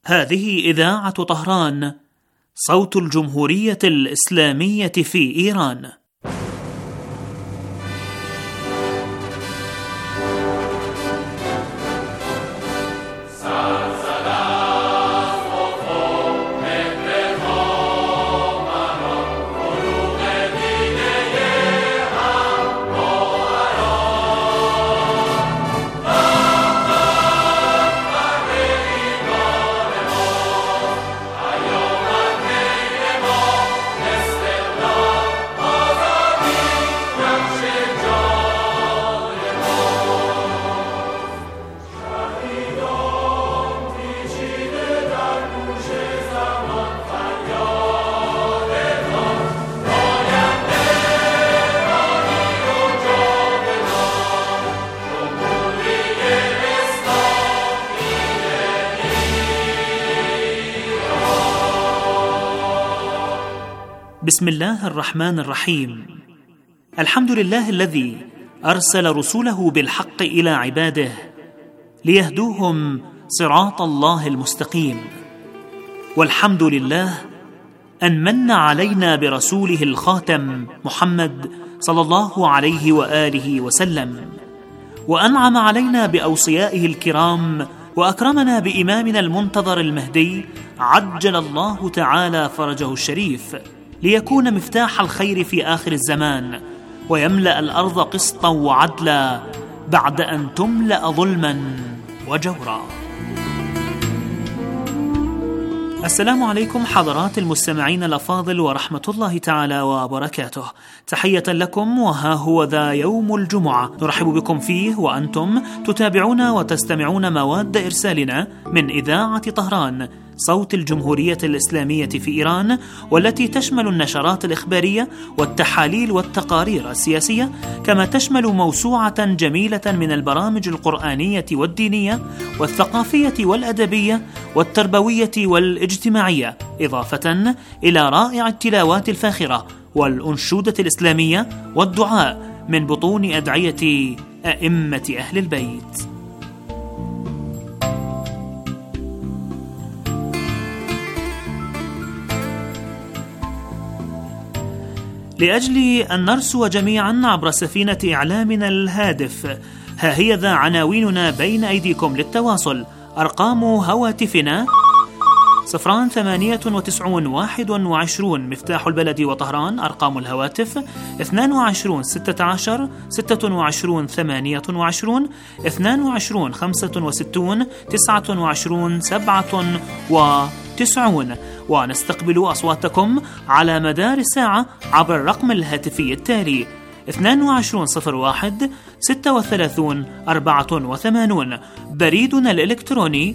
هذه إذاعة طهران، صوت الجمهورية الإسلامية في إيران. بسم الله الرحمن الرحيم. الحمد لله الذي أرسل رسوله بالحق إلى عباده ليهدوهم صراط الله المستقيم، والحمد لله أن من علينا برسوله الخاتم محمد صلى الله عليه وآله وسلم، وأنعم علينا بأوصيائه الكرام، وأكرمنا بإمامنا المنتظر المهدي عجل الله تعالى فرجه الشريف، ليكون مفتاح الخير في آخر الزمان، ويملأ الأرض قسطا وعدلا بعد أن تملأ ظلما وجورا. السلام عليكم حضرات المستمعين الأفاضل ورحمة الله تعالى وبركاته. تحية لكم، وها هو ذا يوم الجمعة نرحب بكم فيه وأنتم تتابعون وتستمعون مواد إرسالنا من إذاعة طهران، صوت الجمهورية الإسلامية في إيران، والتي تشمل النشرات الإخبارية والتحاليل والتقارير السياسية، كما تشمل موسوعة جميلة من البرامج القرآنية والدينية والثقافية والأدبية والتربوية والاجتماعية، إضافة إلى رائع التلاوات الفاخرة والأنشودة الإسلامية والدعاء من بطون أدعية أئمة أهل البيت. لأجل أن نرسو جميعا عبر سفينة إعلامنا الهادف، ها هي ذا عناويننا بين أيديكم للتواصل. أرقام هواتفنا 09891 مفتاح البلد وطهران. أرقام الهواتف 22 16 26 28 22 65 29 97. ونستقبل أصواتكم على مدار الساعة عبر الرقم الهاتفي التالي 2201 36 84. بريدنا الإلكتروني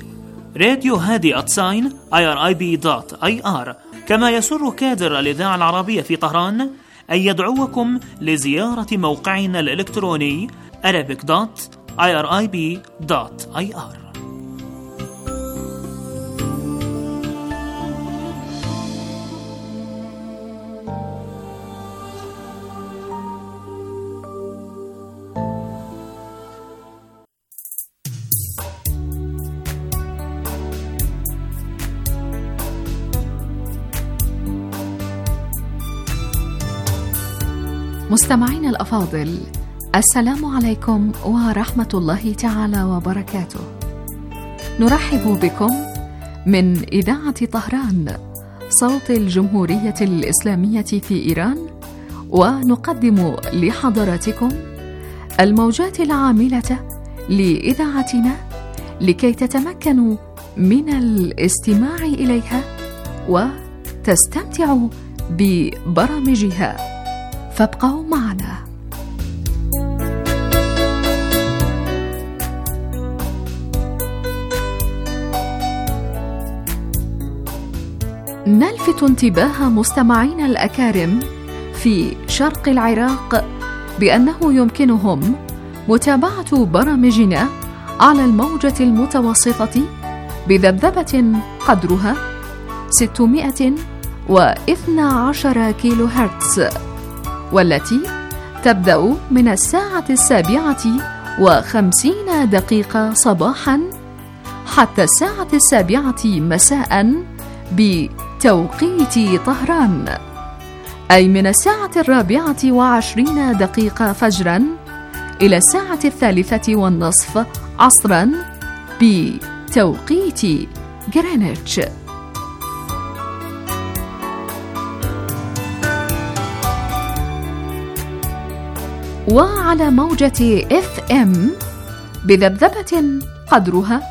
radio@irib.ir. كما يسر كادر الإذاعة العربية في طهران أن يدعوكم لزيارة موقعنا الإلكتروني arabic.irib.ir. مستمعين الأفاضل، السلام عليكم ورحمة الله تعالى وبركاته. نرحب بكم من إذاعة طهران، صوت الجمهورية الإسلامية في إيران، ونقدم لحضراتكم الموجات العاملة لإذاعتنا لكي تتمكنوا من الاستماع إليها وتستمتعوا ببرامجها، فابقوا معنا. نلفت انتباه مستمعينا الأكارم في شرق العراق بأنه يمكنهم متابعة برامجنا على الموجة المتوسطة بذبذبة قدرها 612 كيلو هرتز، والتي تبدأ من 7:50 صباحا حتى الساعة 7 مساء بتوقيت طهران، أي من الساعة 24 فجرا إلى الساعة 3:30 عصرا بتوقيت غرينتش. وعلى موجة FM بذبذبة قدرها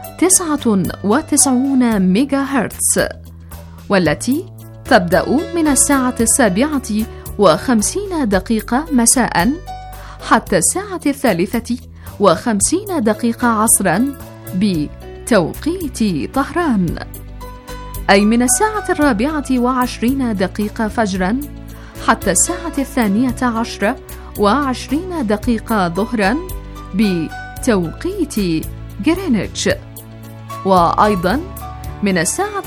99 ميجا هرتز، والتي تبدأ من الساعة 7:50 مساء حتى الساعة 3:50 عصرا بتوقيت طهران، أي من الساعة 24 فجرا حتى الساعة 12:20 ظهرا بتوقيت غرينتش. وأيضا من الساعة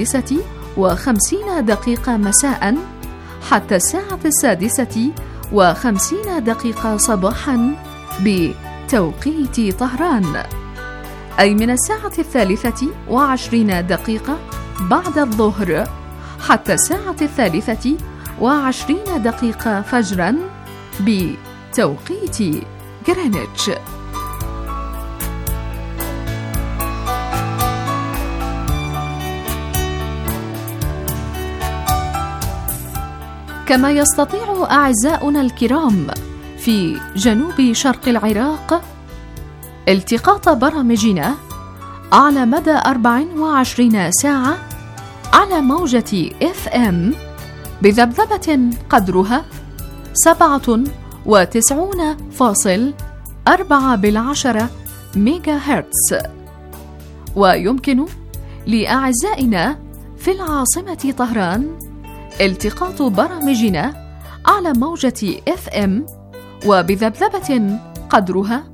6:50 مساء حتى الساعة 6:50 صباحا بتوقيت طهران، أي من الساعة 23 بعد الظهر حتى الساعة 23 فجرا بتوقيت غرينتش. كما يستطيع أعزاؤنا الكرام في جنوب شرق العراق التقاط برامجنا على مدى 24 ساعة على موجة FM بذبذبة قدرها 97.4 ميجا هرتز. ويمكن لأعزائنا في العاصمة طهران التقاط برامجنا على موجة FM وبذبذبة قدرها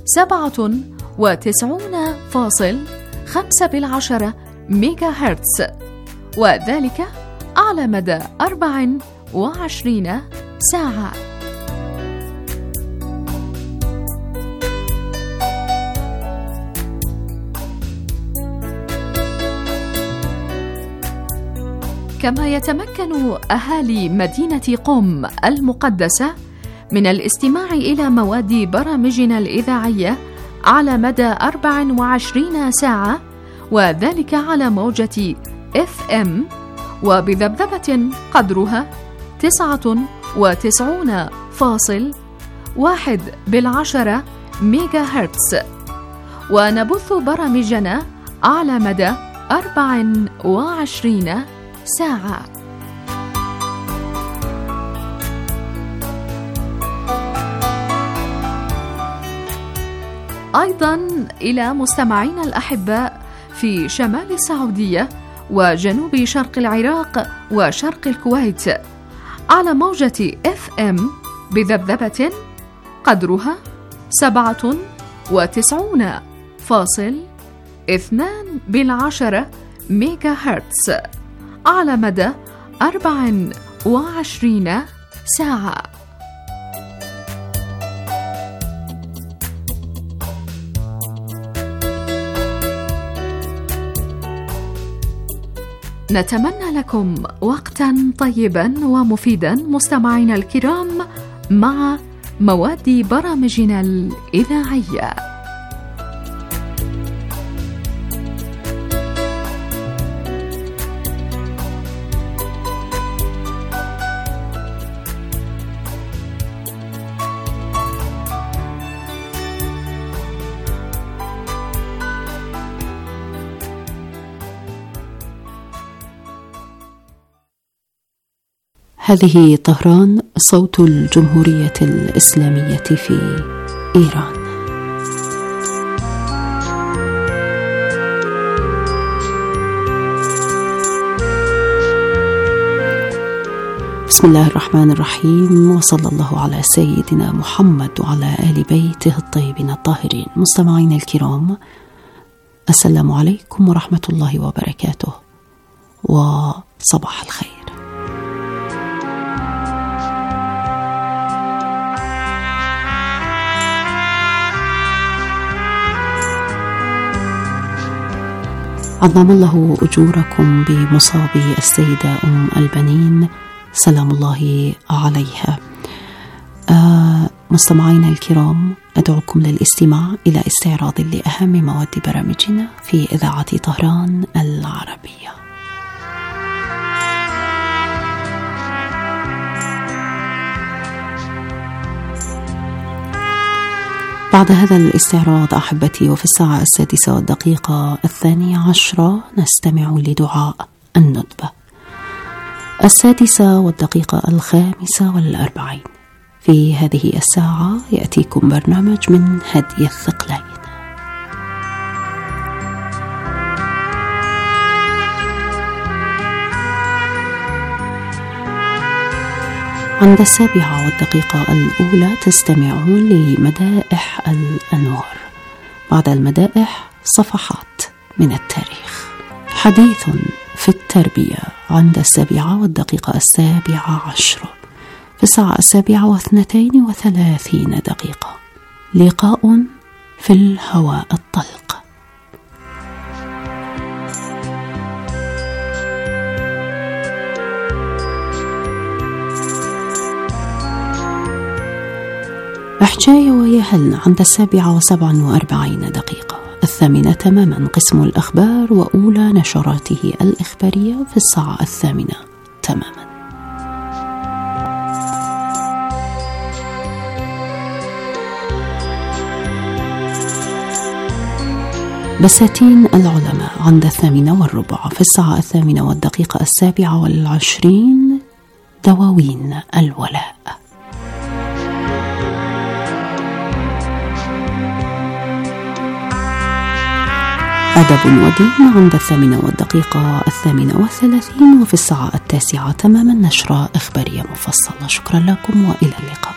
97.5 ميجا هرتز، وذلك على مدى 24 ساعة. كما يتمكن أهالي مدينة قم المقدسة من الاستماع إلى مواد برامجنا الإذاعية على مدى 24 ساعة، وذلك على موجة FM وبذبذبة قدرها 99.1 ميجا هرتز. ونبث برامجنا على مدى 24 ساعة. أيضا إلى مستمعينا الأحباء في شمال السعودية وجنوب شرق العراق وشرق الكويت على موجة FM بذبذبة قدرها 97.2 ميجا هرتز على مدى 24 ساعة. نتمنى لكم وقتا طيبا ومفيدا مستمعينا الكرام مع مواد برامجنا الإذاعية. هذه طهران، صوت الجمهورية الإسلامية في إيران. بسم الله الرحمن الرحيم، وصلى الله على سيدنا محمد وعلى آل بيته الطيبين الطاهرين. مستمعين الكرام، السلام عليكم ورحمة الله وبركاته، وصباح الخير. عظم الله أجوركم بمصابي السيدة أم البنين سلام الله عليها. مستمعينا الكرام، أدعوكم للاستماع إلى استعراض لأهم مواد برامجنا في إذاعة طهران العربية. بعد هذا الاستعراض أحبتي، وفي الساعة 6:02 نستمع لدعاء الندبة. 6:45. في هذه الساعة يأتيكم برنامج من هدي الثقلين. عند 7:01 تستمعون لمدائح الأنوار. بعد المدائح صفحات من التاريخ. حديث في التربية عند 7:17. في الساعة 7:32 لقاء في الهواء الطلق. حجاية ويهلنا عند 7:47. 8 تماما قسم الأخبار وأولى نشراته الإخبارية في الساعة 8 تماما. بساتين العلماء عند 8:15. في الساعة 8:07. 27 دواوين الولاء. أدب ودين عند 8:38. وفي الساعة 9 تماما نشرة إخبارية مفصلة. شكرا لكم وإلى اللقاء.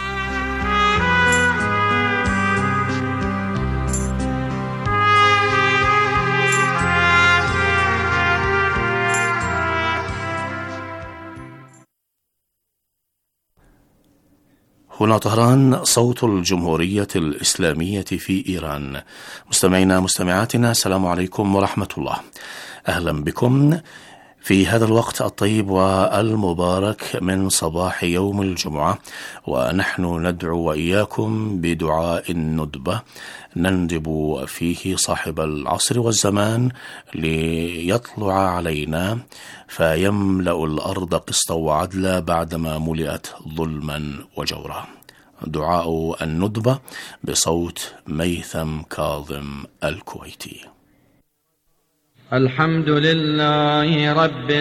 هنا طهران، صوت الجمهورية الإسلامية في إيران. مستمعينا مستمعاتنا، السلام عليكم ورحمة الله. أهلا بكم في هذا الوقت الطيب والمبارك من صباح يوم الجمعة، ونحن ندعو وإياكم بدعاء الندبة نندب فيه صاحب العصر والزمان ليطلع علينا فيملأ الأرض قسطا وعدلا بعدما ملئت ظلما وجورا. دعاء الندبة بصوت ميثم كاظم الكويتي. الحمد لله رب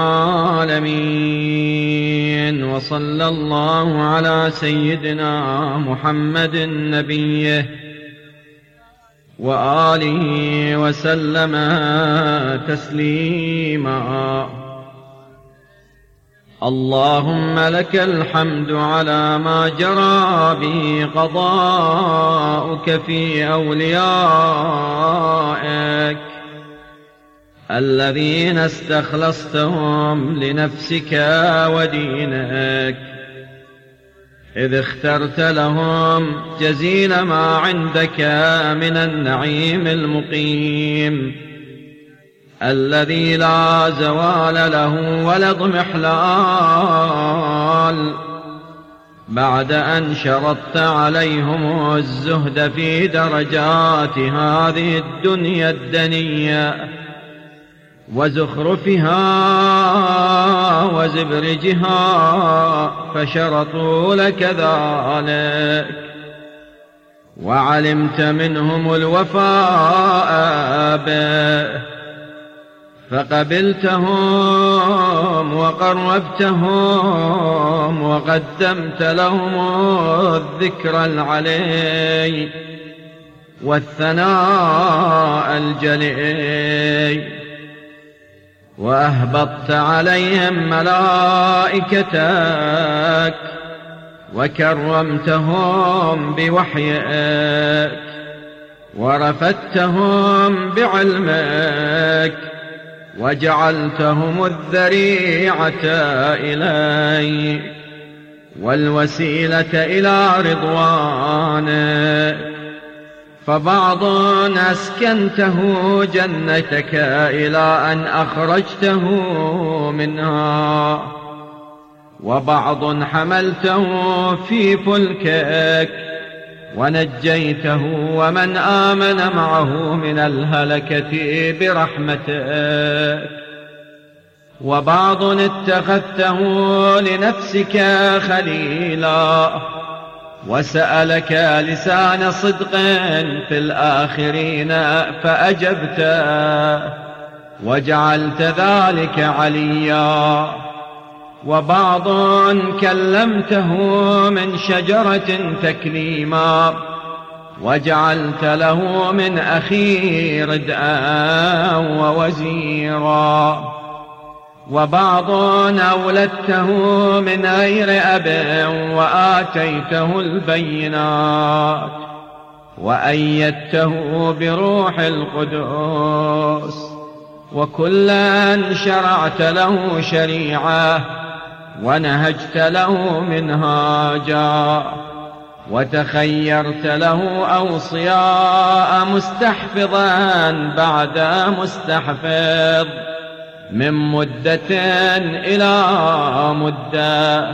العالمين، وصلى الله على سيدنا محمد نبيه وآله وسلم تسليما. اللهم لك الحمد على ما جرى به قضاؤك في أوليائك الذين استخلصتهم لنفسك ودينك، إذ اخترت لهم جزيل ما عندك من النعيم المقيم الذي لا زوال له ولا اضمحلال، بعد أن شرطت عليهم الزهد في درجات هذه الدنيا الدنية وزخرفها وزبرجها، فشرطوا لك ذلك، وعلمت منهم الوفاء به فقبلتهم وقربتهم وقدمت لهم الذكر العلي والثناء الجلي، وأهبطت عليهم ملائكتك وكرمتهم بوحيك ورفدتهم بعلمك وجعلتهم الذريعة إليك والوسيلة إلى رضوانك، فبعض أسكنته جنتك إلى أن أخرجته منها، وبعض حملته في فلكك ونجيته ومن آمن معه من الهلكة برحمتك، وبعض اتخذته لنفسك خليلا وسألك لسان صدق في الآخرين فأجبته وجعلت ذلك عليا، وبعض كلمته من شجرة تكليما وجعلت له من أخي ردءا ووزيرا، وبعض أولدته من غير أب وآتيته البينات وأيدته بروح القدس، وكلا شرعت له شريعة ونهجت له منهاجا، وتخيرت له أوصياء مستحفظا بعد مستحفظ من مدة إلى مدة،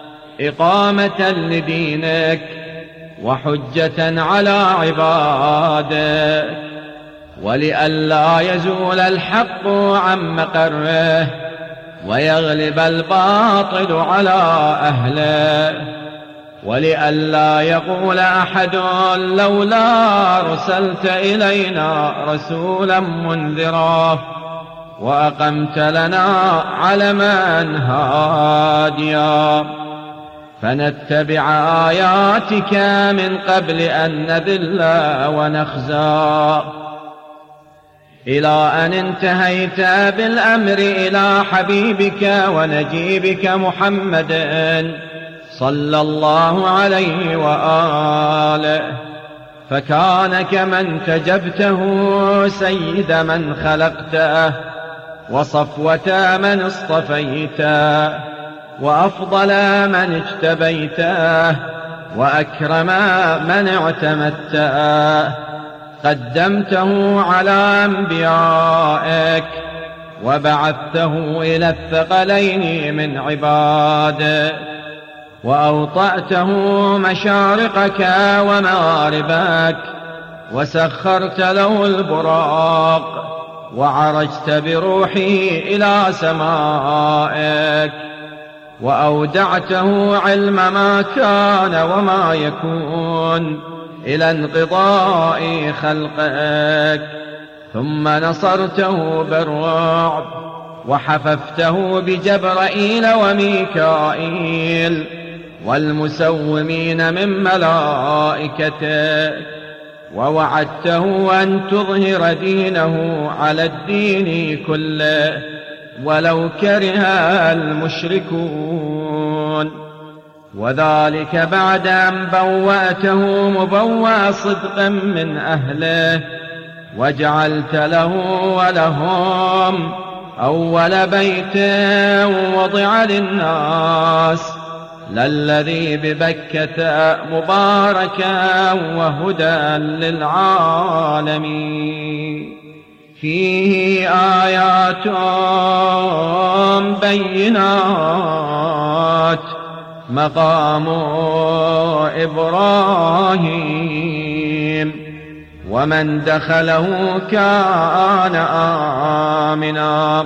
إقامة لدينك وحجة على عبادك، ولئلا يزول الحق عن مقره ويغلب الباطل على أهله، ولئلا يقول أحد لولا أرسلت إلينا رسولا منذرا وأقمت لنا علما هاديا، فنتبع آياتك من قبل أن نذل ونخزى، إلى أن انتهيت بالأمر إلى حبيبك ونجيبك محمد صلى الله عليه وآله، فكان كمن تجبته سيد من خلقته وصفوة من اصطفيته وأفضل من اجتبيته وأكرم من اعتمدته، قدمته على أنبيائك وبعثته إلى الثقلين من عبادك، وأوطأته مشارقك ومغاربك وسخرت له البراق، وعرجت بروحي إلى سمائك، وأودعته علم ما كان وما يكون إلى انقضاء خلقك، ثم نصرته بالرعب وحففته بجبرائيل وميكائيل والمسومين من ملائكتك، ووعدته أن تظهر دينه على الدين كله ولو كره المشركون، وذلك بعد أن بوأته مبوأ صدق من أهله، وجعلت له ولهم أول بيت وضع للناس للذي ببكة مباركا وهدى للعالمين، فيه آيات بينات مقام إبراهيم، ومن دخله كان آمنا.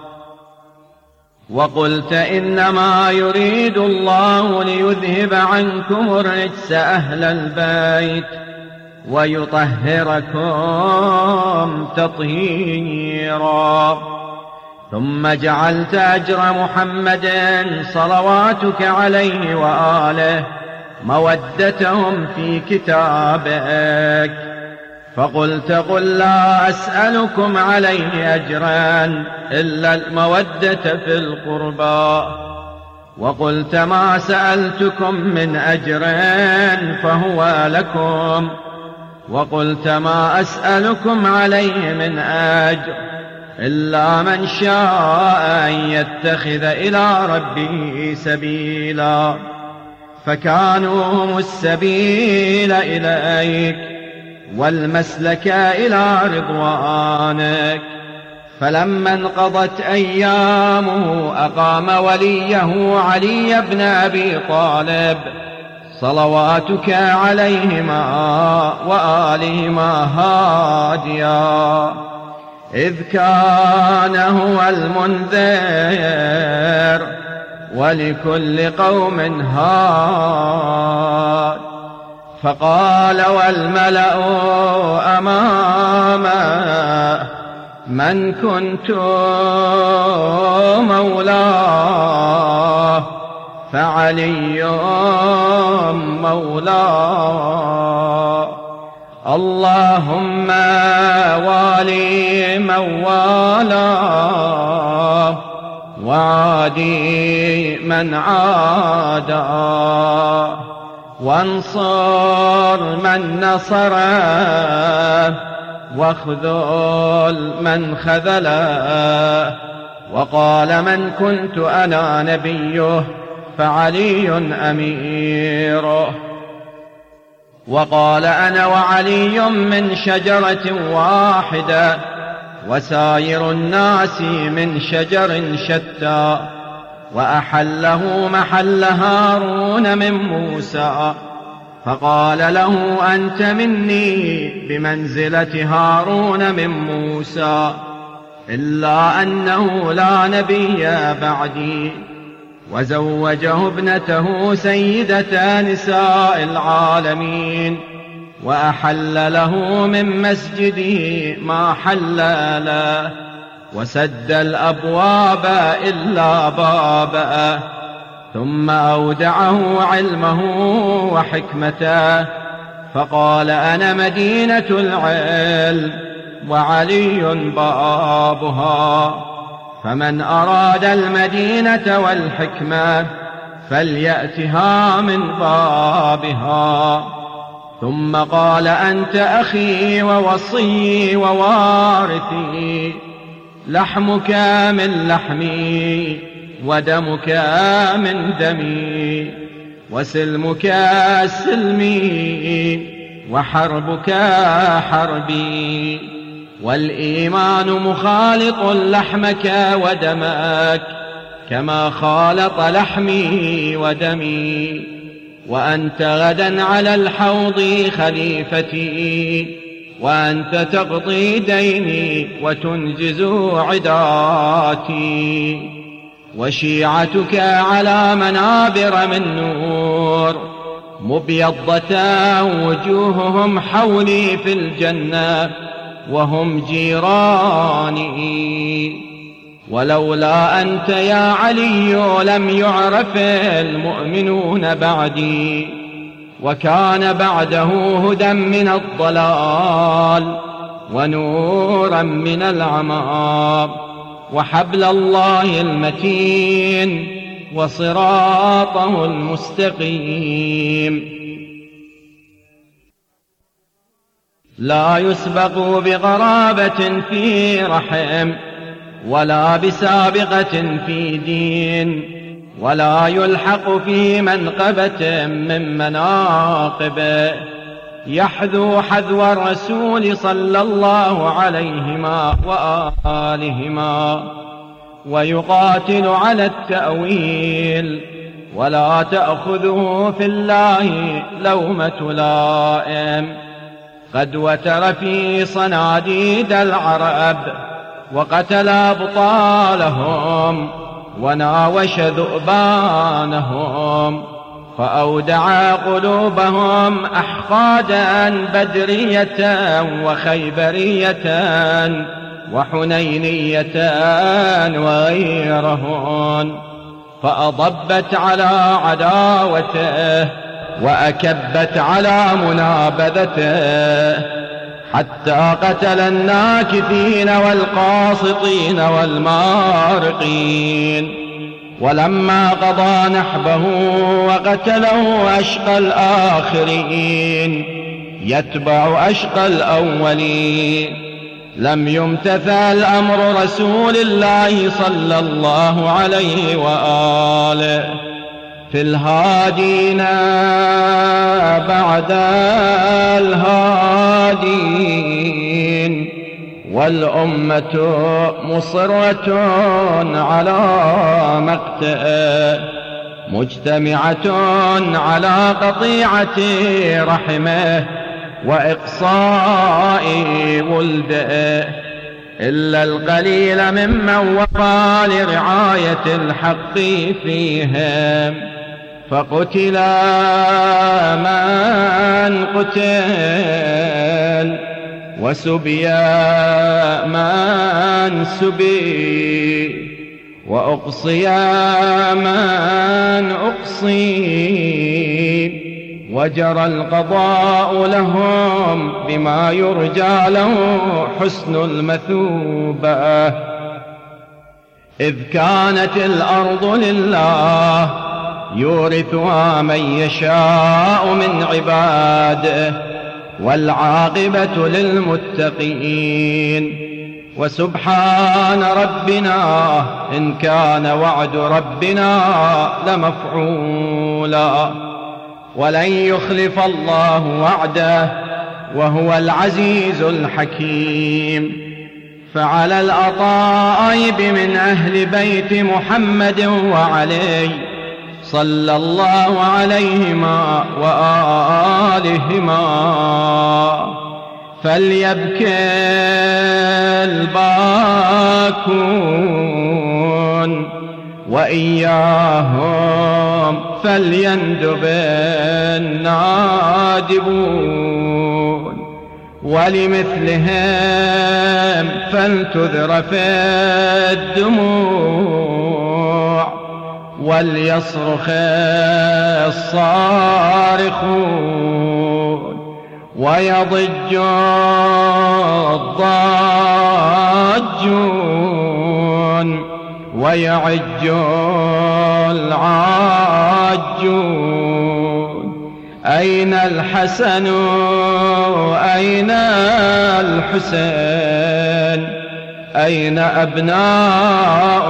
وقلت إنما يريد الله ليذهب عنكم الرجس أهل البيت ويطهركم تطهيرا، ثم جعلت أجر محمد صلواتك عليه وآله مودتهم في كتابك، فقلت قل لا أسألكم عليه أجرا إلا المودة في القربى، وقلت ما سألتكم من أجر فهو لكم، وقلت ما أسألكم عليه من أجر إلا من شاء أن يتخذ إلى ربه سبيلا، فكانوا هم السبيل إليك، والمسلك إلى رضوانك. فلما انقضت أيامه أقام وليه علي بن أبي طالب صلواتك عليهما وآلهما هاديا، إذ كان هو المنذر ولكل قوم هاد. فقال والملأ أمامه من كنت مولاه فعلي مولاه. اللهم والي من والاه وعادي من عاداه، وانصر من نصره واخذل من خذله. وقال من كنت أنا نبيه فعلي أميره. وقال أنا وعلي من شجرة واحدة وسائر الناس من شجر شتى. وأحله محل هارون من موسى، فقال له أنت مني بمنزلة هارون من موسى، إلا أنه لا نبي بعدي. وزوجه ابنته سيدة نساء العالمين، وأحل له من مسجده ما حل له، وسد الأبواب إلا بابه. ثم أودعه علمه وحكمته، فقال أنا مدينة العلم وعلي بابها، فمن أراد المدينة والحكمة فليأتها من بابها. ثم قال أنت أخي ووصي ووارثي، لحمك من لحمي ودمك من دمي، وسلمك سلمي وحربك حربي. والإيمان مخالط لحمك ودمك كما خالط لحمي ودمي. وأنت غدا على الحوض خليفتي، وأنت تقضي ديني وتنجز عداتي. وشيعتك على منابر من نور، مبيضة وجوههم حولي في الجنة وهم جيراني. ولولا أنت يا علي لم يعرف المؤمنون بعدي، وكان بعده هدى من الضلال ونورا من العمى، وحبل الله المتين وصراطه المستقيم. لا يسبق بغرابة في رحم، ولا بسابقة في دين، ولا يلحق في منقبة من مناقبه. يحذو حذو الرسول صلى الله عليهما وآلهما، ويقاتل على التأويل، ولا تأخذه في الله لومة لائم. قد وتر في صناديد العرب، وقتل أبطالهم، وناوش ذؤبانهم، فأودع قلوبهم أحقادا بدرية وخيبرية وحنينية وغيرهن، فأضبت على عداوته وأكبت على منابذته، حتى قتل الناكثين والقاسطين والمارقين. ولما قضى نحبه وقتله أشقى الآخرين يتبع أشقى الأولين، لم يمتثل أمر رسول الله صلى الله عليه وآله في الهادين بعد الهادين، والأمة مصرة على مقته، مجتمعة على قطيعة رحمه وإقصاء ولده، إلا القليل ممن وقى لرعاية الحق فيهم، فقتل من قتل وسبي من سبي وأقصي من أقصي، وجرى القضاء لهم بما يرجى له حسن المثوبة، إذ كانت الأرض لله يورثها من يشاء من عباده، والعاقبة للمتقين. وسبحان ربنا إن كان وعد ربنا لمفعولا، ولن يخلف الله وعده وهو العزيز الحكيم. فعلى الأطائب من أهل بيت محمد وعلي صلى الله عليهما وآلهما فليبكي الباكون، وإياهم فليندب النادبون، ولمثلهم فلتذرف الدموع، وليصرخ الصارخون، ويضج الضاجون، ويعج العاجون. أين الحسن أين الحسين، أين أبناء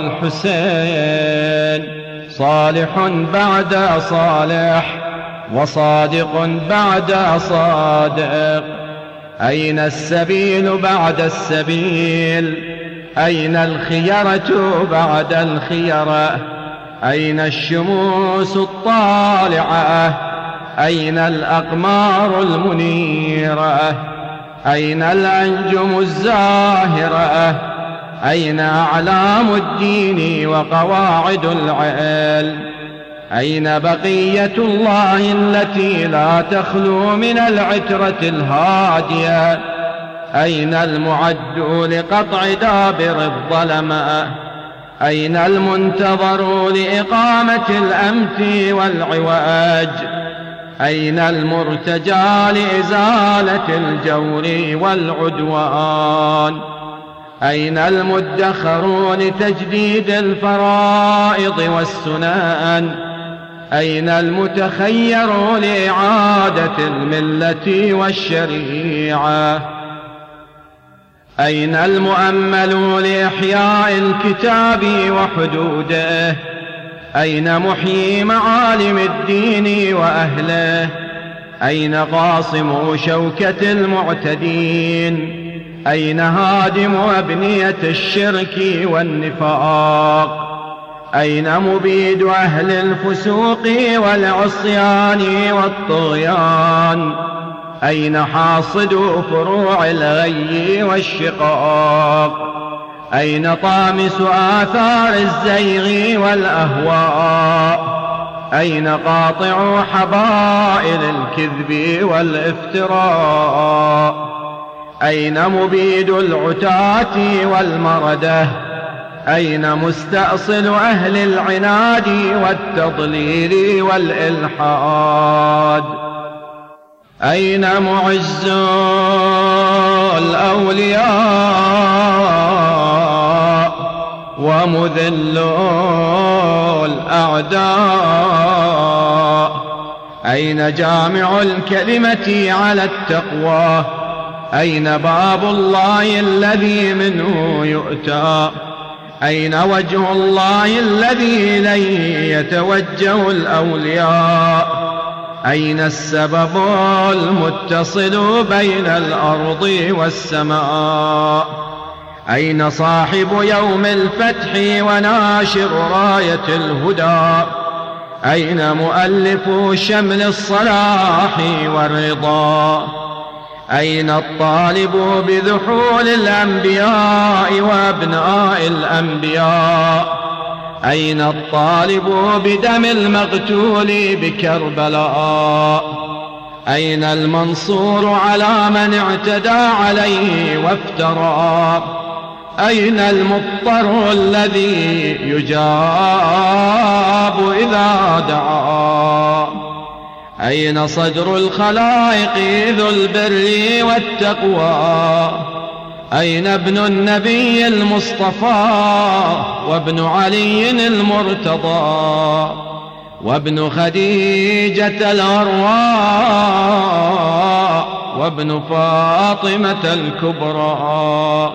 الحسين؟ صالح بعد صالح وصادق بعد صادق، أين السبيل بعد السبيل؟ أين الخيرة بعد الخيرة؟ أين الشموس الطالعة؟ أين الأقمار المنيرة؟ أين الأنجم الزاهرة؟ أين أعلام الدين وقواعد العلم؟ أين بقية الله التي لا تخلو من العترة الهادية؟ أين المعد لقطع دابر الظلماء؟ أين المنتظر لإقامة الأمت والعواج؟ أين المرتجى لإزالة الجور والعدوان؟ أين المدخر لتجديد الفرائض والسنن؟ أين المتخير لإعادة الملة والشريعة؟ أين المؤمل لإحياء الكتاب وحدوده؟ أين محيي معالم الدين وأهله؟ أين قاصم شوكة المعتدين؟ أين هادم أبنية الشرك والنفاق؟ أين مبيد أهل الفسوق والعصيان والطغيان؟ أين حاصد فروع الغي والشقاق؟ أين طامس آثار الزيغ والأهواء؟ أين قاطع حبائل الكذب والافتراء؟ أين مبيد العتاة والمردة؟ أين مستأصل أهل العناد والتضليل والإلحاد؟ أين معز الأولياء ومذل الأعداء؟ أين جامع الكلمة على التقوى؟ أين باب الله الذي منه يؤتى؟ أين وجه الله الذي إليه يتوجه الأولياء؟ أين السبب المتصل بين الأرض والسماء؟ أين صاحب يوم الفتح وناشر راية الهدى؟ أين مؤلف شمل الصلاح والرضا؟ أين الطالب بذحول الأنبياء وأبناء الأنبياء؟ أين الطالب بدم المقتول بكربلاء؟ أين المنصور على من اعتدى عليه وافترى؟ أين المضطر الذي يجاب إذا دعا؟ أين صدر الخلائق ذو البر والتقوى؟ أين ابن النبي المصطفى وابن علي المرتضى وابن خديجة الغراء وابن فاطمة الكبرى؟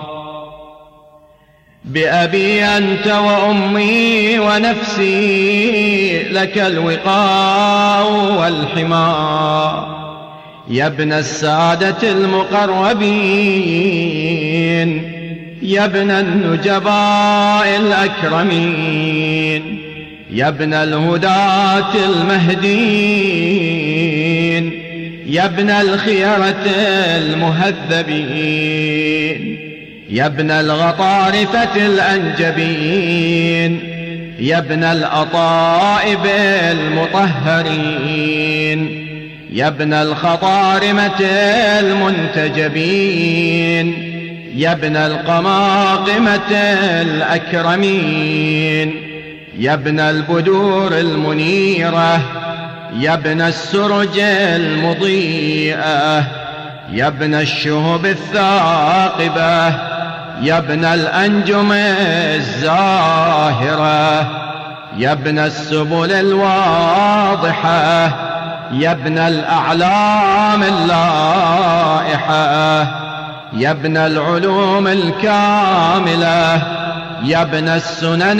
بأبي أنت وأمي ونفسي لك الوقاء والحمى، يا ابن السادة المقربين، يا ابن النجباء الأكرمين، يا ابن الهداة المهديين، يا ابن الخيرة المهذبين، يا ابن الغطارفة الأنجبين، يا ابن الأطائب المطهرين، يا ابن الخطارمة المنتجبين، يا ابن القماقمة الأكرمين، يا ابن البدور المنيرة، يا ابن السرج المضيئة، يا ابن الشهب الثاقبة، يا ابن الأنجم الزاهرة، يا ابن السبل الواضحة، يا ابن الأعلام اللائحة، يا ابن العلوم الكاملة، يا ابن السنن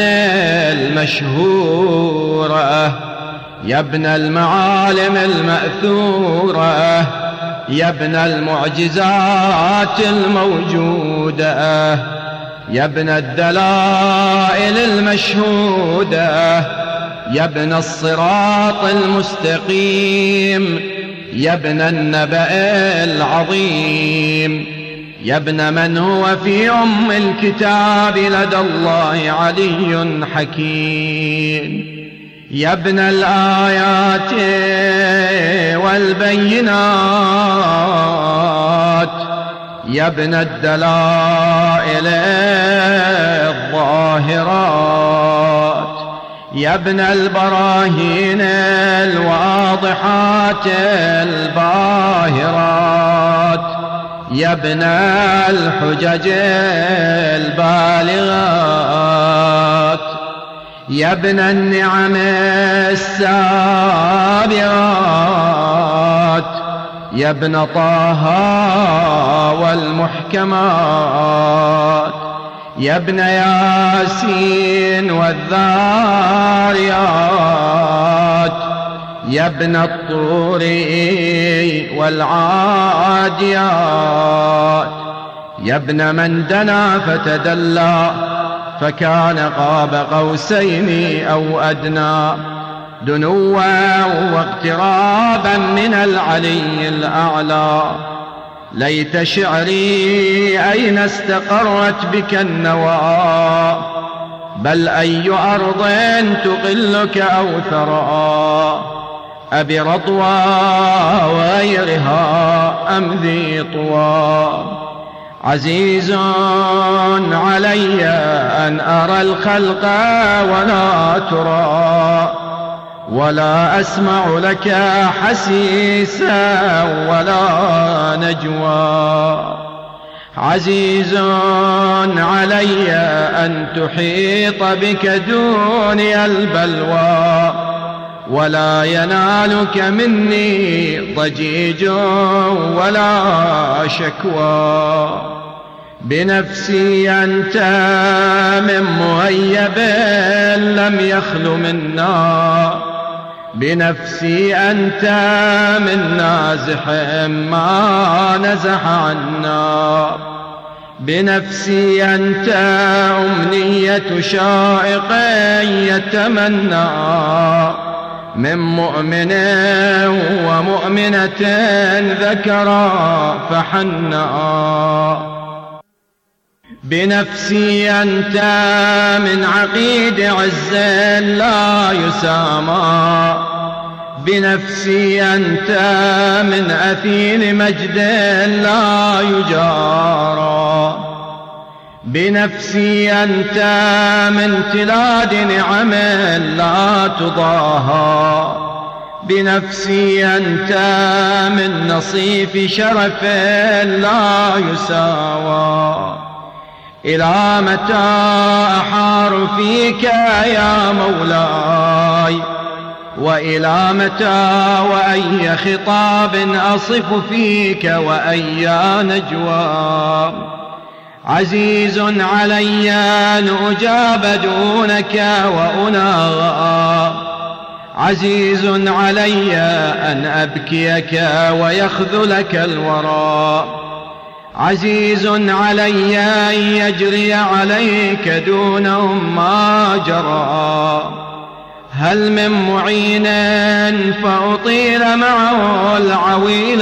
المشهورة، يا ابن المعالم المأثورة، يا ابن المعجزات الموجودة، يا ابن الدلائل المشهودة، يا ابن الصراط المستقيم، يا ابن النبأ العظيم، يا ابن من هو في أم الكتاب لدى الله علي حكيم، يا ابن الآيات والبينات، يا ابن الدلائل الظاهرات، يا ابن البراهين الواضحات الباهرات، يا ابن الحجج البالغات، يا ابن النعم السابغات، يا ابن طه والمحكمات، يا ابن ياسين والذاريات، يا ابن الطور والعاديات، يا ابن من دنا فتدلى فكان قاب قوسين أو أدنى، دنوا واقترابا من العلي الأعلى. ليت شعري أين استقرت بك النوى، بل أي أرض تقلك أو ثرى، أبي رطوى وغيرها أم ذي طوى. عزيز علي أن أرى الخلق ولا ترى، ولا أسمع لك حسيسا ولا نجوى. عزيز علي أن تحيط بك دوني البلوى، ولا ينالك مني ضجيج ولا شكوى. بنفسي أنت من مهيب لم يخل منا، بنفسي أنت من نازح ما نزح عنا، بنفسي أنت أمنية شائق يتمنى، من مؤمن ومؤمنة ذكرا فحنا، بنفسي أنت من عقيد عز لا يسامى، بنفسي أنت من أثيل مجد لا يجارى، بنفسي أنت من تلاد نعم لا تضاهى، بنفسي أنت من نصيف شرف لا يساوى. إلى متى أحار فيك يا مولاي، وإلى متى وأي خطاب أصف فيك وأي نجوى، عزيز علي أن أجاب دونك وأناغى، عزيز علي أن أبكيك ويخذلك الورى، عزيز علي أن يجري عليك دونهم ما جرى، هل من معين فأطيل معه العويل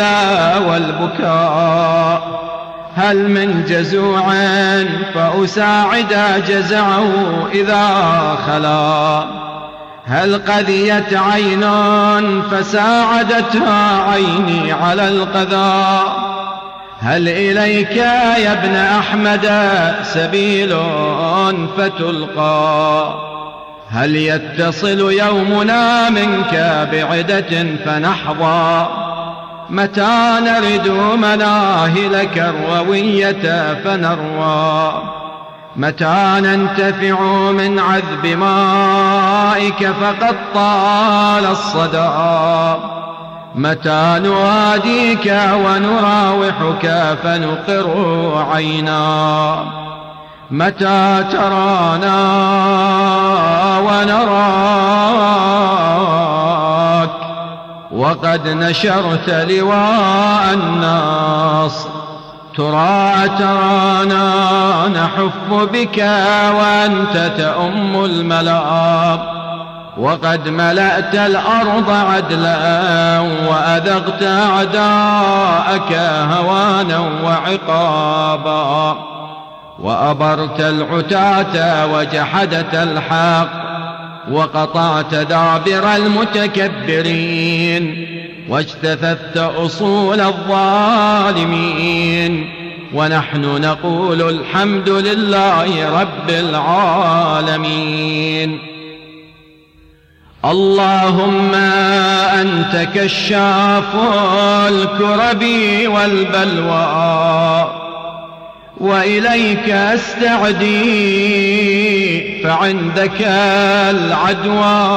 والبكاء، هل من جزوع فأساعد جزعه إذا خلا، هل قذيت عين فساعدتها عيني على القذى، هل إليك يا ابن أحمد سبيل فتلقى، هل يتصل يومنا منك بعدة فنحظى، متى نرد مناهلك الروية فنروى، متى ننتفع من عذب مائك فقد طال الصدى، متى نواديك ونراوحك فنقر عينا، متى ترانا ونراك وقد نشرت لواء الناصر، ترانا نحف بك وأنت تؤم الملا، وقد ملأت الأرض عدلا وأذقت أعداءك هوانا وعقابا، وأبرت العتاة وجحدت الحق، وقطعت دابر المتكبرين، واجتثثت أصول الظالمين، ونحن نقول الحمد لله رب العالمين. اللهم أنت كشاف الكرب والبلوى، وإليك أستعدي فعندك العدوى،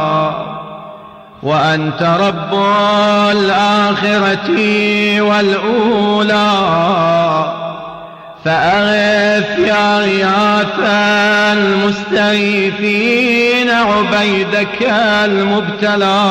وأنت رب الآخرة والأولى، فأغث يا غياث المستغيثين عبيدك المبتلى،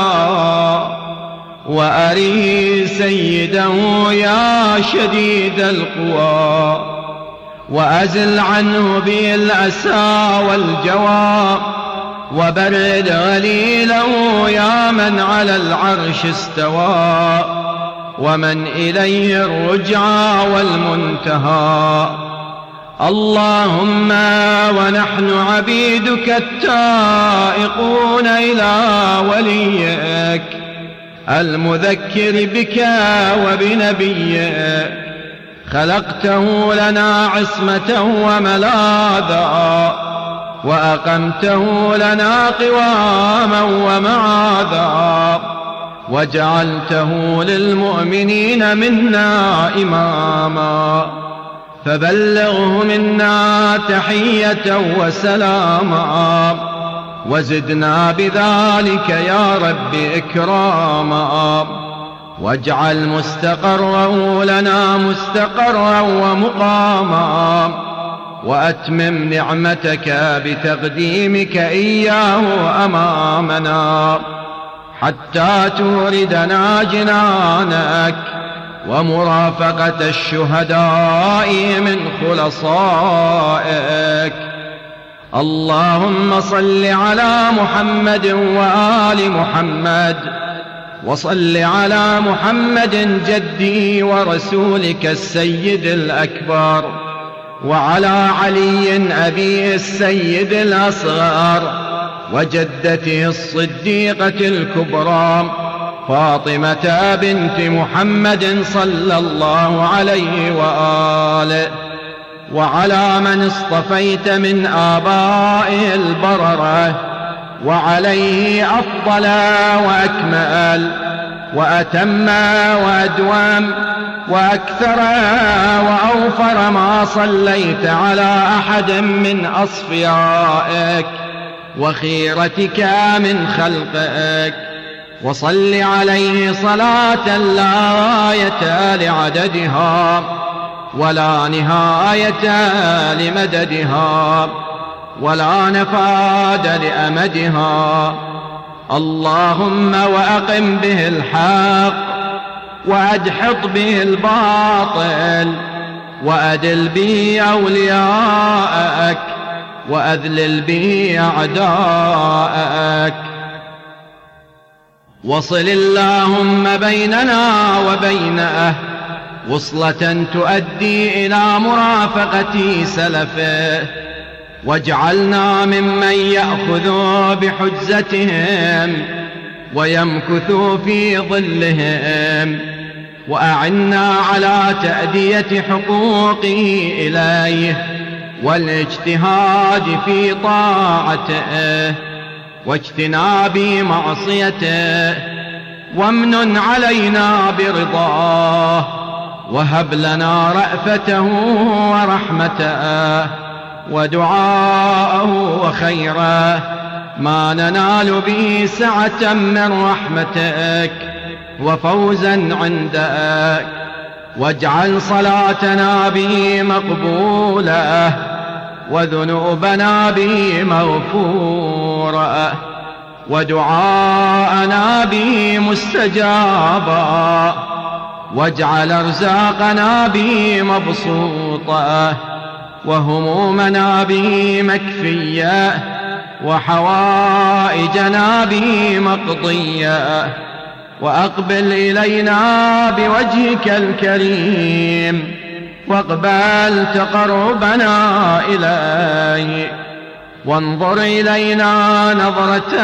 وأري سيده يا شديد القوى، وأزل عنه بالأسى والجوى، وبرد غليله يا من على العرش استوى، ومن إليه الرجعى والمنتهى. اللهم ونحن عبيدك التائقون إلى وليك المذكر بك وبنبيك، خلقته لنا عصمة وملاذا، وأقمته لنا قواما ومعاذا، وجعلته للمؤمنين منا إماما، فبلغه منا تحية وسلاما، وزدنا بذلك يا رب إكراما. واجعل مستقره لنا مستقرا ومقاما، وأتمم نعمتك بتقديمك إياه أمامنا حتى توردنا جنانك ومرافقة الشهداء من خلصائك. اللهم صل على محمد وآل محمد، وصل على محمد جدي ورسولك السيد الأكبر، وعلى علي أبي السيد الأصغر، وجدته الصديقة الكبرى فاطمة بنت محمد صلى الله عليه وآله، وعلى من اصطفيت من آبائه البررة، وعليه أفضل وأكمل وأتم وأدوم وأكثر وأوفر ما صليت على أحد من أصفيائك وخيرتك من خلقك، وصل عليه صلاة لا غاية لعددها ولا نهاية لمددها ولا نفاد لأمدها. اللهم وأقم به الحق، وأدحض به الباطل، وأدل به أولياءك، وأذلل به أعداءك. وصل اللهم بيننا وبينه وصلة تؤدي إلى مرافقة سلفه، واجعلنا ممن يأخذ بحجزتهم ويمكث في ظلهم، وأعنا على تأدية حقوقه إليه والاجتهاد في طاعته واجتناب معصيته، وامنن علينا برضاه، وهب لنا رأفته ورحمته ودعاءه وخيره ما ننال به سعة من رحمتك وفوزا عندك. واجعل صلاتنا به مقبولة، وذنوبنا به مغفورة، ودعاءنا به مستجابا، واجعل أرزاقنا به مبسوطة، وهمومنا به مكفية، وحوائجنا به مقضية. وأقبل إلينا بوجهك الكريم، واقبل تقربنا إليك، وانظر إلينا نظرة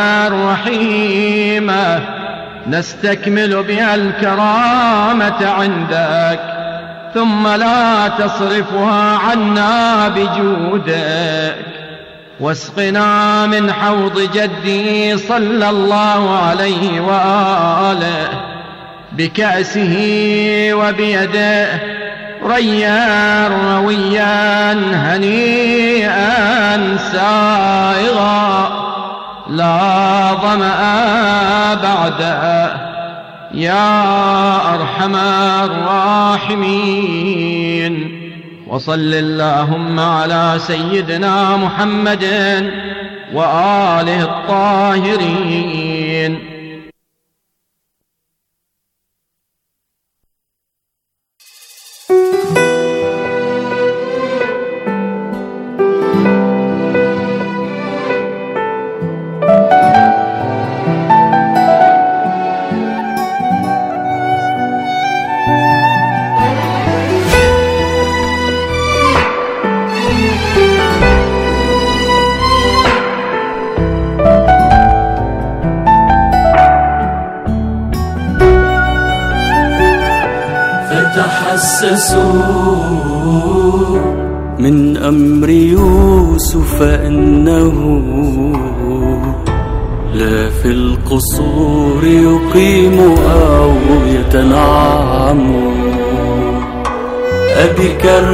رحيمة نستكمل بها الكرامة عندك، ثم لا تصرفها عنا بجودك. واسقنا من حوض جدي صلى الله عليه وآله بكأسه وبيده ريا رويا هنيئا سائغا لا ظمأ بعده، يا أرحم الراحمين. وصل اللهم على سيدنا محمد وآله الطاهرين. تحسسوا من أمر يوسف إنه لا في القصور يقيم أو يتنعم، أبي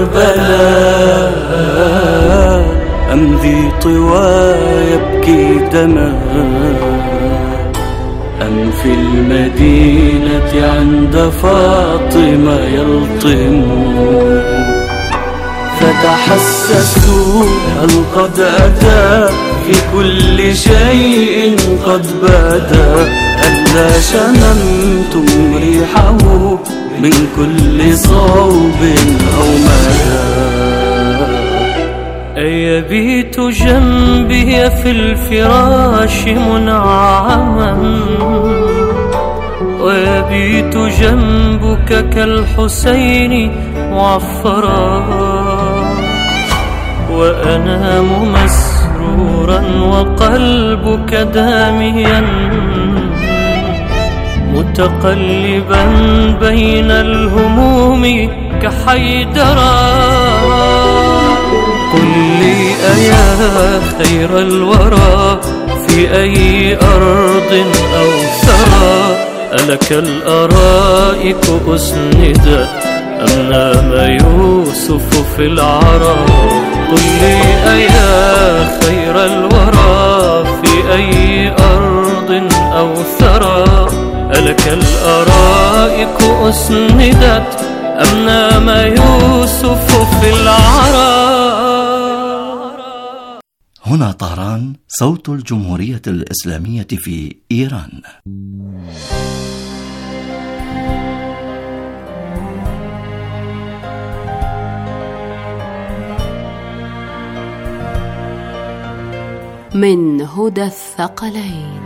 كربلاء أم ذي طوى يبكي دما، أم في المدينة عند فاطمة يلطموا؟ فتحسسوا هل قد أتى في كل شيء قد بدا؟ هلا شممتم ريحه من كل صوب أو مدى؟ أيبيت جنبي في الفراش منعما، ويبيت جنبك كالحسين معفرا، وأنام مسرورا وقلبك داميا متقلبا بين الهموم كحيدرا. قل لي أيا خير الورى في أي أرض أو ثرى، ألك الأرائك أسندت أم نام يوسف في العرى؟ قل لي أيا خير الورى في أي أرض أو ثرى، ألك الأرائك أسندت أم نام يوسف في العرى؟ هنا طهران، صوت الجمهورية الإسلامية في إيران. من هدى الثقلين.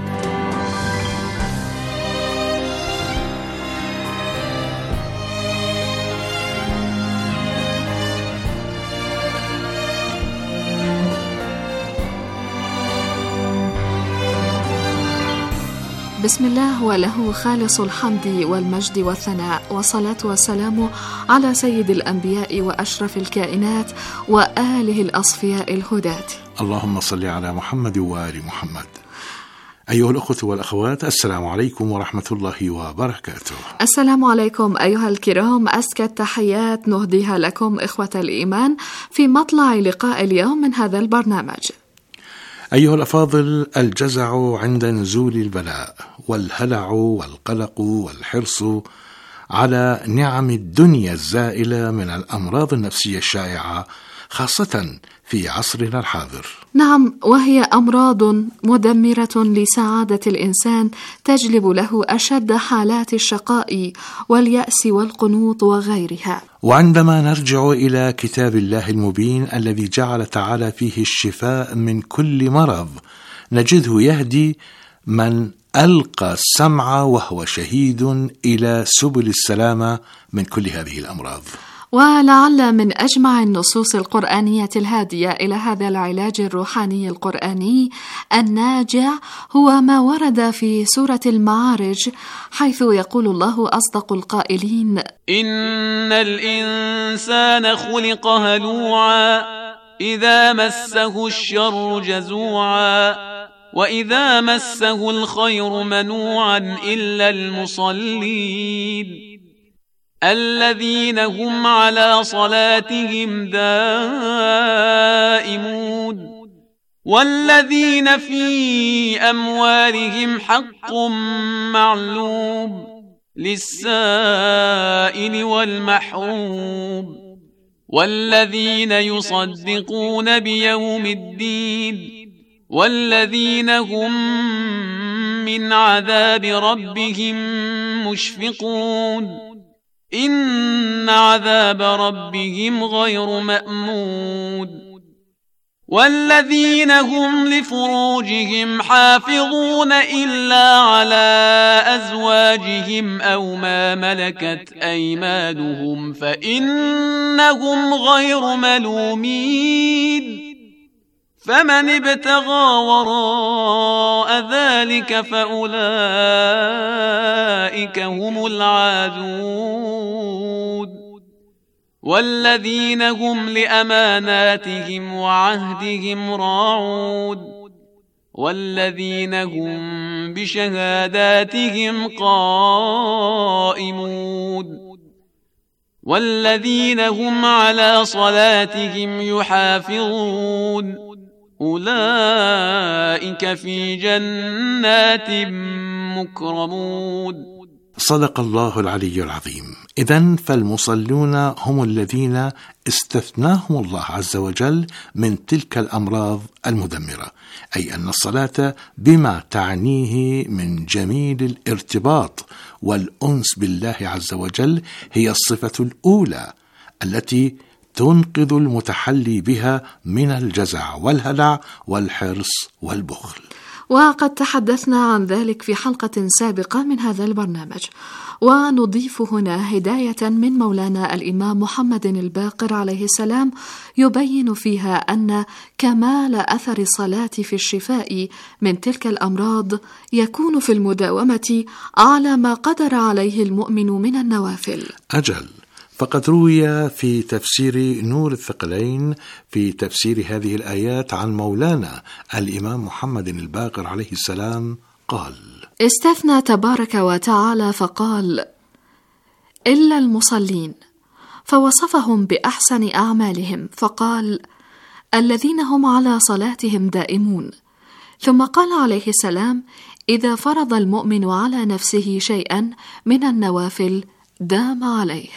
بسم الله وله خالص الحمد والمجد والثناء، والصلاة والسلام على سيد الأنبياء وأشرف الكائنات وآله الأصفياء الهداة. اللهم صل على محمد وآل محمد. أيها الأخوة والأخوات، السلام عليكم ورحمة الله وبركاته. السلام عليكم أيها الكرام، أزكى التحيات نهديها لكم إخوة الإيمان في مطلع لقاء اليوم من هذا البرنامج. أيها الأفاضل، الجزع عند نزول البلاء، والهلع والقلق والحرص على نعم الدنيا الزائلة من الأمراض النفسية الشائعة، خاصة في عصرنا الحاضر. نعم، وهي أمراض مدمرة لسعادة الإنسان، تجلب له أشد حالات الشقاء واليأس والقنوط وغيرها. وعندما نرجع إلى كتاب الله المبين الذي جعل تعالى فيه الشفاء من كل مرض، نجده يهدي من ألقى السمع وهو شهيد إلى سبل السلامة من كل هذه الأمراض. ولعل من أجمع النصوص القرآنية الهادية إلى هذا العلاج الروحاني القرآني الناجع هو ما ورد في سورة المعارج، حيث يقول الله أصدق القائلين: إن الإنسان خلق هلوعا إذا مسه الشر جزوعا وإذا مسه الخير منوعا إلا المصلين الذين هم على صلاتهم دائمون والذين في أموالهم حق معلوم للسائل والمحروم والذين يصدقون بيوم الدين والذين هم من عذاب ربهم مشفقون إن عذاب ربهم غير مأمون والذين هم لفروجهم حافظون إلا على أزواجهم أو ما ملكت أيمانهم فإنهم غير ملومين فمن ابتغى وراء ذلك فأولئك هم العادون والذين هم لأماناتهم وعهدهم راعون والذين هم بشهاداتهم قائمون والذين هم على صلاتهم يحافظون أولئك في جنات مكرمون. صدق الله العلي العظيم. إذن فالمصلون هم الذين استثناهم الله عز وجل من تلك الأمراض المدمرة، أي أن الصلاة بما تعنيه من جميل الارتباط والأنس بالله عز وجل هي الصفة الأولى التي تنقذ المتحلي بها من الجزع والهلع والحرص والبخل. وقد تحدثنا عن ذلك في حلقة سابقة من هذا البرنامج، ونضيف هنا هداية من مولانا الإمام محمد الباقر عليه السلام يبين فيها أن كمال أثر الصلاة في الشفاء من تلك الأمراض يكون في المداومة على ما قدر عليه المؤمن من النوافل. أجل، فقد روي في تفسير نور الثقلين في تفسير هذه الآيات عن مولانا الإمام محمد الباقر عليه السلام قال: استثنى تبارك وتعالى فقال: إلا المصلين، فوصفهم بأحسن أعمالهم فقال: الذين هم على صلاتهم دائمون. ثم قال عليه السلام: إذا فرض المؤمن على نفسه شيئا من النوافل دام عليه.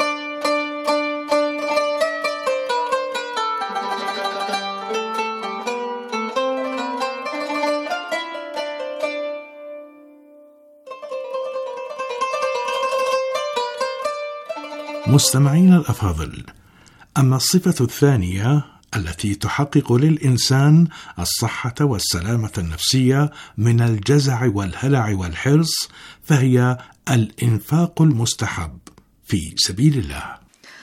مستمعين الأفاضل، أما الصفة الثانية التي تحقق للإنسان الصحة والسلامة النفسية من الجزع والهلع والحرص فهي الإنفاق المستحب في سبيل الله.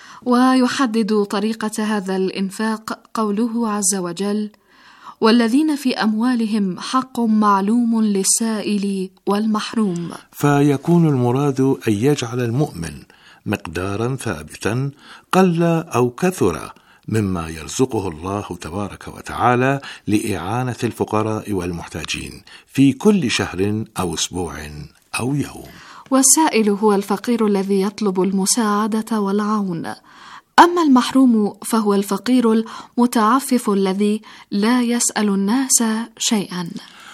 ويحدد طريقة هذا الإنفاق قوله عز وجل: والذين في أموالهم حق معلوم للسائل والمحروم. فيكون المراد أن يجعل المؤمن مقدارا ثابتا قل أو كثر مما يرزقه الله تبارك وتعالى لإعانة الفقراء والمحتاجين في كل شهر أو أسبوع أو يوم. والسائل هو الفقير الذي يطلب المساعدة والعون، أما المحروم فهو الفقير المتعفف الذي لا يسأل الناس شيئا.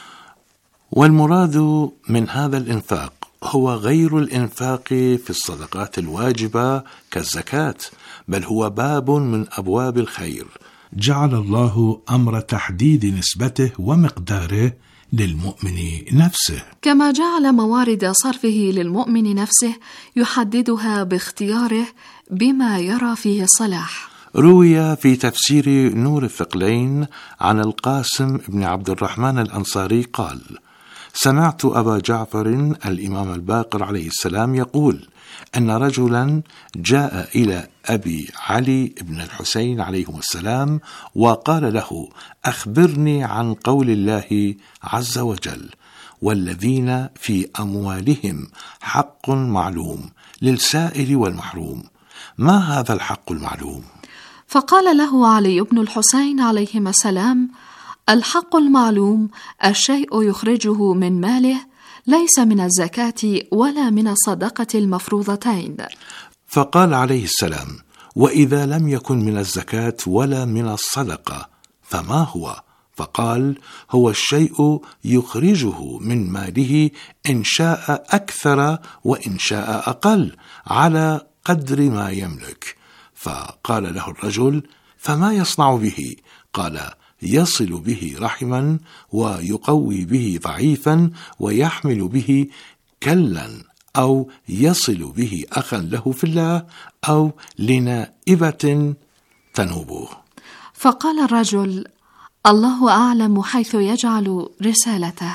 والمراد من هذا الإنفاق هو غير الإنفاق في الصدقات الواجبة كالزكاة، بل هو باب من أبواب الخير جعل الله أمر تحديد نسبته ومقداره للمؤمن نفسه، كما جعل موارد صرفه للمؤمن نفسه يحددها باختياره بما يرى فيه الصلاح. روي في تفسير نور الثقلين عن القاسم بن عبد الرحمن الأنصاري قال: سمعت أبا جعفر الإمام الباقر عليه السلام يقول أن رجلا جاء إلى أبي علي بن الحسين عليهم السلام وقال له: أخبرني عن قول الله عز وجل: والذين في أموالهم حق معلوم للسائل والمحروم. ما هذا الحق المعلوم؟ فقال له علي بن الحسين عليهما السلام: الحق المعلوم الشيء يخرجه من ماله ليس من الزكاة ولا من الصدقة المفروضتين. فقال عليه السلام: وإذا لم يكن من الزكاة ولا من الصدقة فما هو؟ فقال: هو الشيء يخرجه من ماله إن شاء أكثر وإن شاء أقل على قدر ما يملك. فقال له الرجل: فما يصنع به؟ قال: يصل به رحما ويقوي به ضعيفا ويحمل به كلا، أو يصل به أخا له في الله، أو لنائبة تنوبه. فقال الرجل: الله أعلم حيث يجعل رسالته.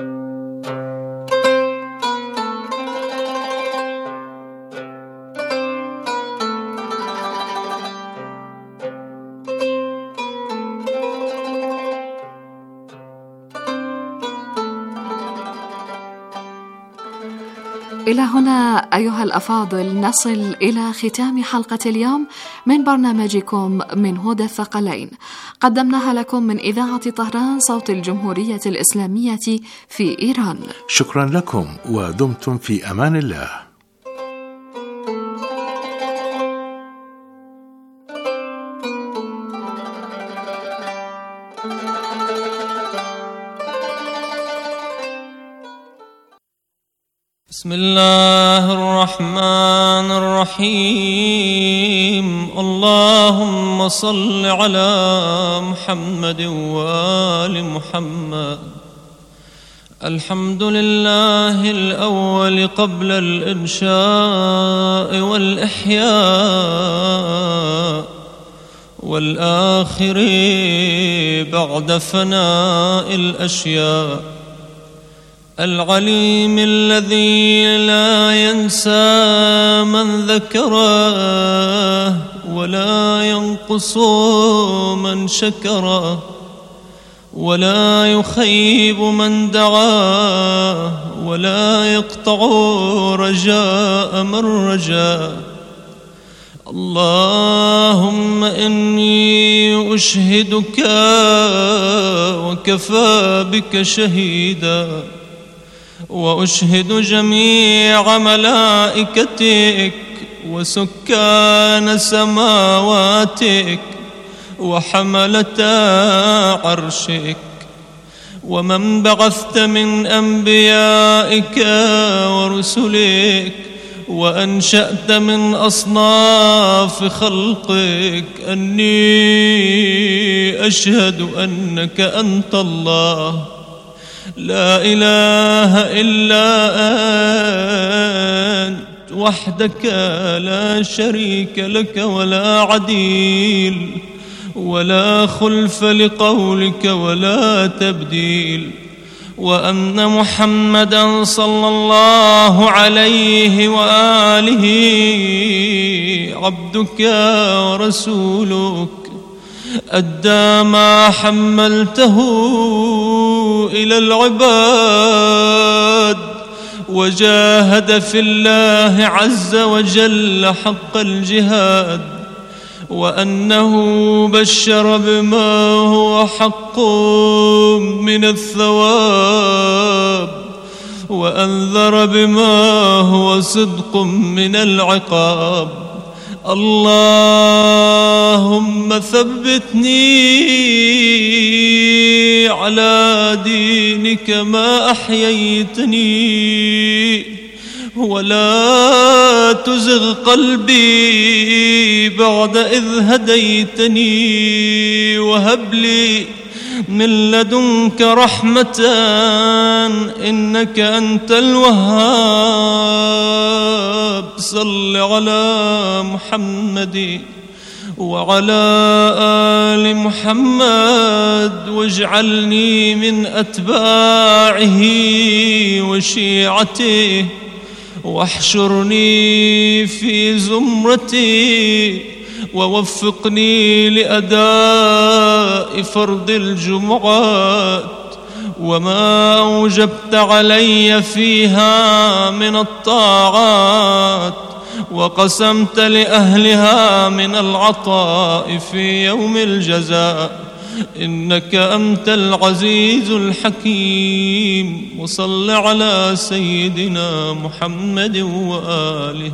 إلى هنا أيها الأفاضل نصل إلى ختام حلقة اليوم من برنامجكم من هدى الثقلين، قدمناها لكم من إذاعة طهران صوت الجمهورية الإسلامية في إيران. شكرا لكم ودمتم في أمان الله. بسم الله الرحمن الرحيم. اللهم صل على محمد وآل محمد. الحمد لله الأول قبل الإنشاء والإحياء، والآخر بعد فناء الأشياء، العليم الذي لا ينسى من ذكره ولا ينقص من شكره، ولا يخيب من دعاه، ولا يقطع رجاء من رجاه. اللهم إني أشهدك وكفى بك شهيدا، وأشهد جميع ملائكتك وسكان سماواتك وحملة عرشك، ومن بعثت من أنبيائك ورسلك وأنشأت من أصناف خلقك، أني أشهد أنك أنت الله لا إله إلا أنت وحدك لا شريك لك ولا عديل ولا خلف لقولك ولا تبديل، وأن محمدا صلى الله عليه وآله عبدك ورسولك، أدى ما حملته إلى العباد، وجاهد في الله عز وجل حق الجهاد، وأنه بشر بما هو حق من الثواب، وأنذر بما هو صدق من العقاب. اللهم ثبتني على دينك ما أحييتني، ولا تزغ قلبي بعد إذ هديتني، وهب لي من لدنك رحمة إنك أنت الوهاب. صل على محمد وعلى آل محمد، واجعلني من أتباعه وشيعته، واحشرني في زمرتي، ووفقني لأداء فرض الجمعات وما أوجبت علي فيها من الطاعات، وقسمت لأهلها من العطاء في يوم الجزاء، إنك أنت العزيز الحكيم. وصل على سيدنا محمد وآله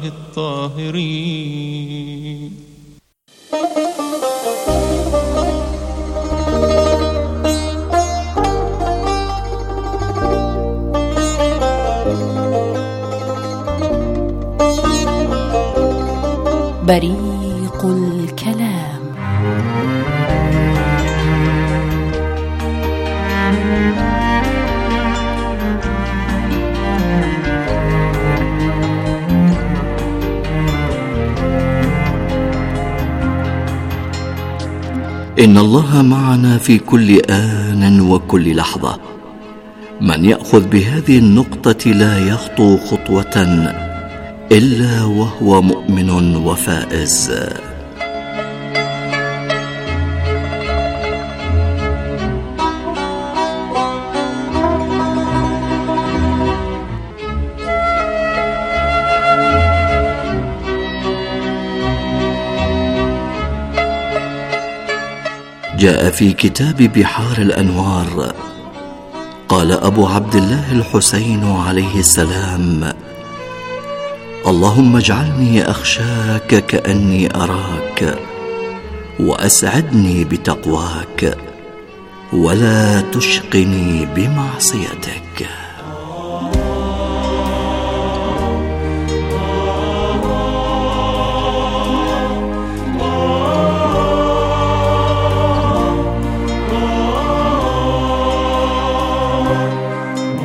الطاهرين. بريق الكلام. إن الله معنا في كل آن وكل لحظة. من يأخذ بهذه النقطة لا يخطو خطوة إلا وهو مؤمن وفائز. جاء في كتاب بحار الأنوار قال أبو عبد الله الحسين عليه السلام: اللهم اجعلني أخشاك كأني أراك، وأسعدني بتقواك، ولا تشقني بمعصيتك.